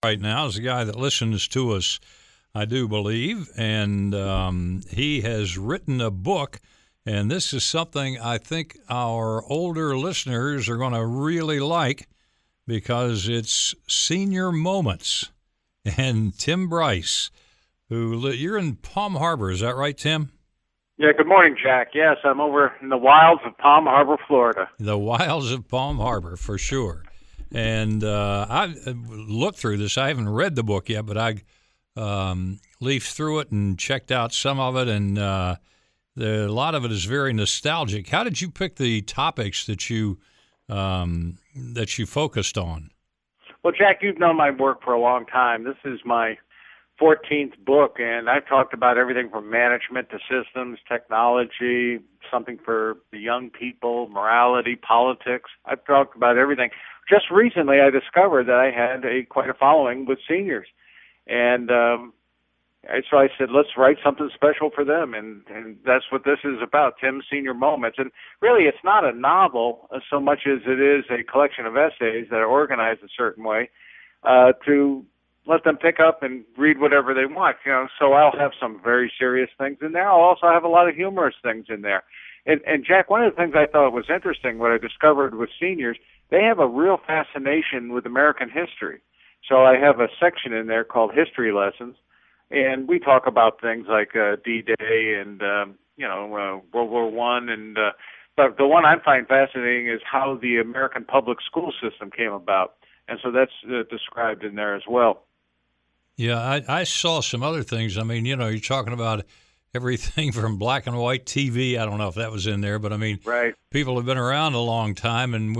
right now is a guy that listens to us, I do believe, and he has written a book, and this is something I think our older listeners are going to really like because it's Senior Moments. And Tim Bryce, you're in Palm Harbor, is that right, Tim? Yeah, good morning, Jack. Yes, I'm over in the wilds of Palm Harbor, Florida. The wilds of Palm Harbor, for sure. And I looked through this. I haven't read the book yet, but I leafed through it and checked out some of it, and a lot of it is very nostalgic. How did you pick the topics that you focused on? Well, Jack, you've known my work for a long time. This is my 14th book, and I've talked about everything from management to systems, technology, something for the young people, morality, politics. I've talked about everything. Just recently, I discovered that I had quite a following with seniors, and so I said, let's write something special for them, and that's what this is about, Tim's Senior Moments. And really, it's not a novel so much as it is a collection of essays that are organized a certain way to let them pick up and read whatever they want. So I'll have some very serious things in there. I'll also have a lot of humorous things in there. And Jack, one of the things I thought was interesting, what I discovered with seniors, they have a real fascination with American history. So I have a section in there called History Lessons, and we talk about things like D-Day and World War I. But the one I find fascinating is how the American public school system came about, and so that's described in there as well. Yeah, I saw some other things. I mean, you're talking about everything from black and white TV. I don't know if that was in there, but I mean, right. People have been around a long time, and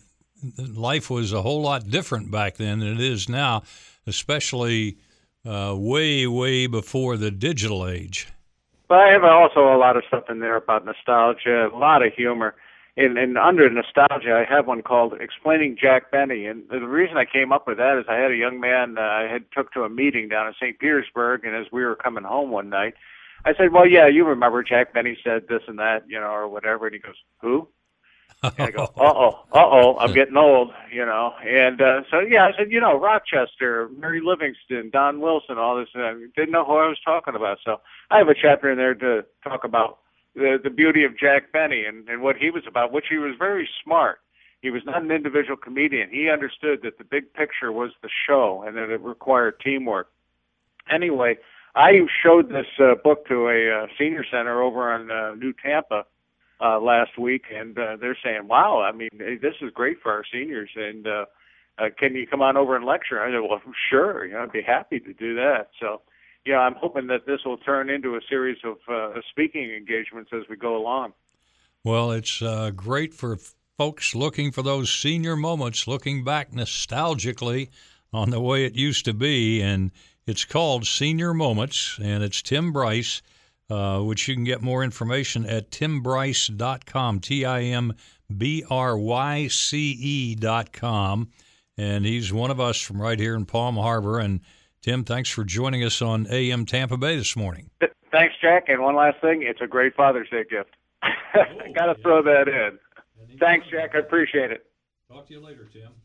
life was a whole lot different back then than it is now, especially way, way before the digital age. But I have also a lot of stuff in there about nostalgia, a lot of humor. And under nostalgia, I have one called Explaining Jack Benny. And the reason I came up with that is I had a young man I had took to a meeting down in St. Petersburg, and as we were coming home one night, I said, well, yeah, you remember Jack Benny said this and that, or whatever. And he goes, who? And I go, I'm getting old, And so, yeah, I said, Rochester, Mary Livingston, Don Wilson, all this. And I didn't know who I was talking about. So I have a chapter in there to talk about the beauty of Jack Benny and what he was about, which he was very smart. He was not an individual comedian. He understood that the big picture was the show and that it required teamwork. Anyway, I showed this book to a senior center over on New Tampa last week, and they're saying, wow, I mean, this is great for our seniors, and can you come on over and lecture? I said, well, sure, I'd be happy to do that. So, I'm hoping that this will turn into a series of speaking engagements as we go along. Well, it's great for folks looking for those senior moments, looking back nostalgically on the way it used to be, and it's called Senior Moments, and it's Tim Bryce, which you can get more information at timbryce.com, TIMBRYCE.com. And he's one of us from right here in Palm Harbor. And, Tim, thanks for joining us on AM Tampa Bay this morning. Thanks, Jack. And one last thing, it's a great Father's Day gift. I got to throw that in. Thanks, Jack. I appreciate it. Talk to you later, Tim.